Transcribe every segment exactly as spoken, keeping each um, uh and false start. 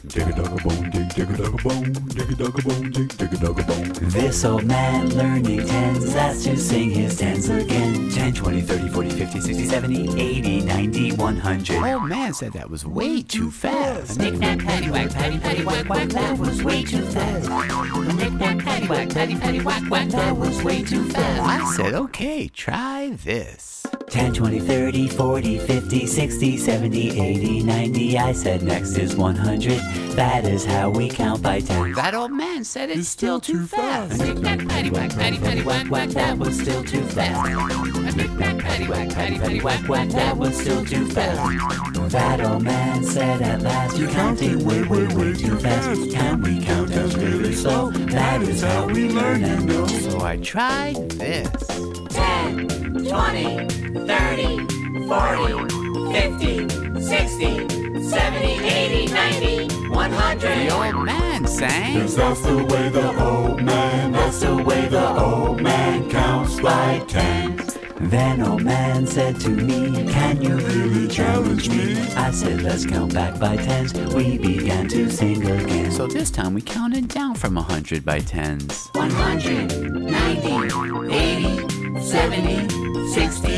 dig a dug a bone, dig, dig a dug a bone, dig a dug a bone, dig, dig a dug a bone. This old man learning tens, that's to sing his tens again. ten, twenty, thirty, forty, fifty, sixty, seventy, eighty, ninety, one hundred. Old man said that was way too fast. Knick-knack, paddywhack, patty, patty, whack, whack, that was way too fast. Knick-knack, paddywhack, patty, patty, whack, whack, that was way too fast. I said, okay, try this. ten, twenty, thirty, forty, fifty, sixty, seventy, eighty, ninety. I said next is one hundred. That is how we count by tens. That old man said it's still too fast. Knick-knack, paddywhack, patty, patty, whack, whack, that was still too fast. Knick-knack, paddywhack, patty, patty, whack, whack, that was still too fast. That old man said at last, you're counting way, way, way too fast. Can we count us really slow? That is how we learn and know. So I tried this. ten, twenty, thirty, forty, fifty, sixty, seventy, eighty, ninety, one hundred. The old man sang. Yes, that's the way the old man, that's the way the old man counts by tens. Then old man said to me, can you really challenge me? I said, let's count back by tens. We began to sing again. So this time we counted down from one hundred by tens. one hundred, ninety, eighty, seventy, sixty,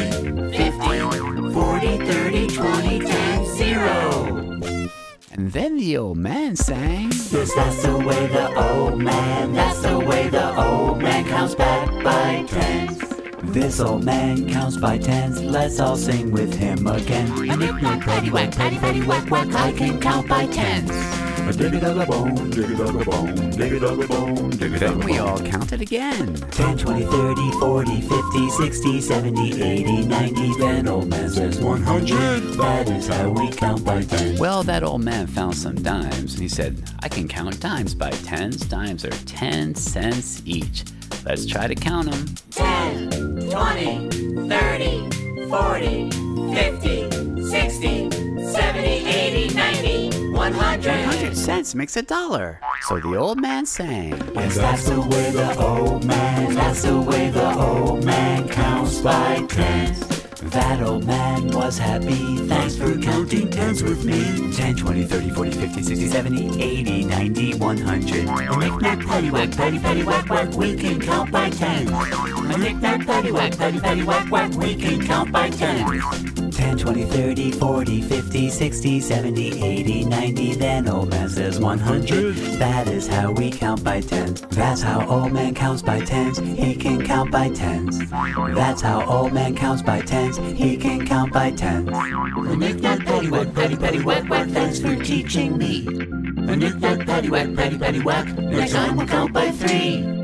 fifty, forty, thirty, twenty, ten, zero. And then the old man sang. Yes, that's the way the old man, that's the way the old man counts back by tens. This old man counts by tens, let's all sing with him again. A knick-knack, paddywhack, patty, patty, whack, whack, I can count by tens. A dig a dug a bone, dig a dug a bone, dig a dug a bone, dig a dug a Then bone. we all counted again. ten, twenty, thirty, forty, fifty, sixty, seventy, eighty, ninety. Then old man says one hundred. That is how we count by tens. Well, that old man found some dimes, and he said, I can count dimes by tens. Dimes are ten cents each. Let's try to count them. ten, twenty, thirty, forty, fifty, sixty, seventy, eighty, ninety, one hundred. one hundred cents makes a dollar. So the old man sang. Yes, that's the way the old man, that's the way the old man counts by tens. That old man was happy, thanks for counting tens with me. ten, twenty, thirty, forty, fifty, sixty, seventy, eighty, ninety, one hundred. A knick-knack, paddywhack, patty, patty, whack, whack, we can count by tens. A knick-knack, paddywhack, patty, patty, whack, whack, we can count by tens. ten, twenty, thirty, forty, fifty, sixty, seventy, eighty, ninety. Then old man says one hundred. That is how we count by tens. That's how old man counts by tens. He can count by tens. That's how old man counts by tens. He can count by tens. A knick-knack, paddywhack, patty, patty, whack, whack, thanks for teaching me. A knick-knack, paddywhack, patty, patty, whack, next time we'll count by three.